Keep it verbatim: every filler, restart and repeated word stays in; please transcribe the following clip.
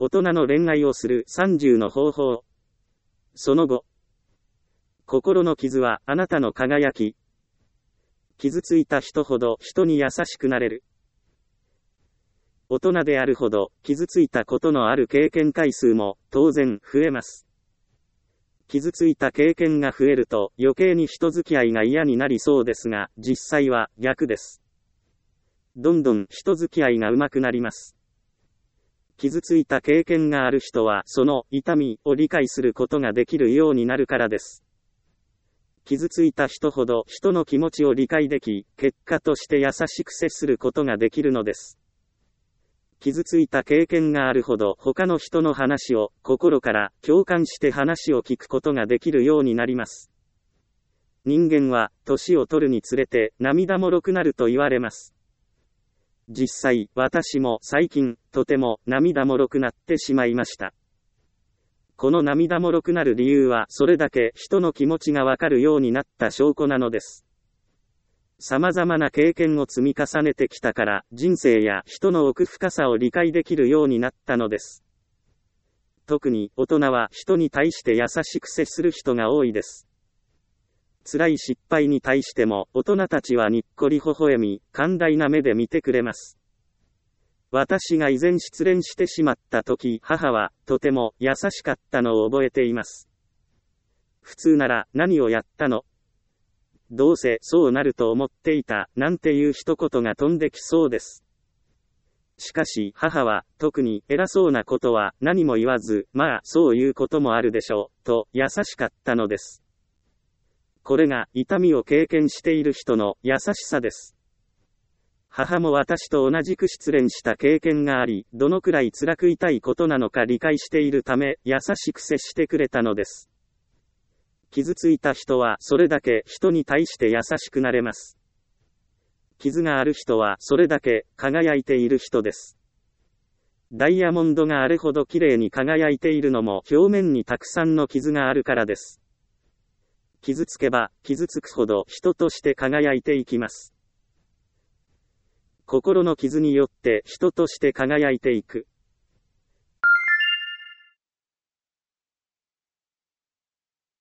大人の恋愛をするさんじゅうの方法。その後。心の傷はあなたの輝き。傷ついた人ほど人に優しくなれる。大人であるほど傷ついたことのある経験回数も当然増えます。傷ついた経験が増えると余計に人付き合いが嫌になりそうですが、実際は逆です。どんどん人付き合いが上手くなります。傷ついた経験がある人はその痛みを理解することができるようになるからです。傷ついた人ほど人の気持ちを理解でき、結果として優しく接することができるのです。傷ついた経験があるほど他の人の話を心から共感して話を聞くことができるようになります。人間は年を取るにつれて涙もろくなると言われます。実際、私も最近とても涙もろくなってしまいました。この涙もろくなる理由はそれだけ人の気持ちがわかるようになった証拠なのです。様々な経験を積み重ねてきたから人生や人の奥深さを理解できるようになったのです。特に大人は人に対して優しく接する人が多いです。辛い失敗に対しても大人たちはにっこり微笑み、寛大な目で見てくれます。私が以前失恋してしまった時、母はとても優しかったのを覚えています。普通なら何をやったの？どうせそうなると思っていた、なんていう一言が飛んできそうです。しかし母は特に偉そうなことは何も言わず、まあそういうこともあるでしょう、と優しかったのです。これが痛みを経験している人の優しさです。母も私と同じく失恋した経験があり、どのくらい辛く痛いことなのか理解しているため、優しく接してくれたのです。傷ついた人はそれだけ人に対して優しくなれます。傷がある人はそれだけ輝いている人です。ダイヤモンドがあれほど綺麗に輝いているのも表面にたくさんの傷があるからです。傷つけば傷つくほど人として輝いていきます。心の傷によって人として輝いていく。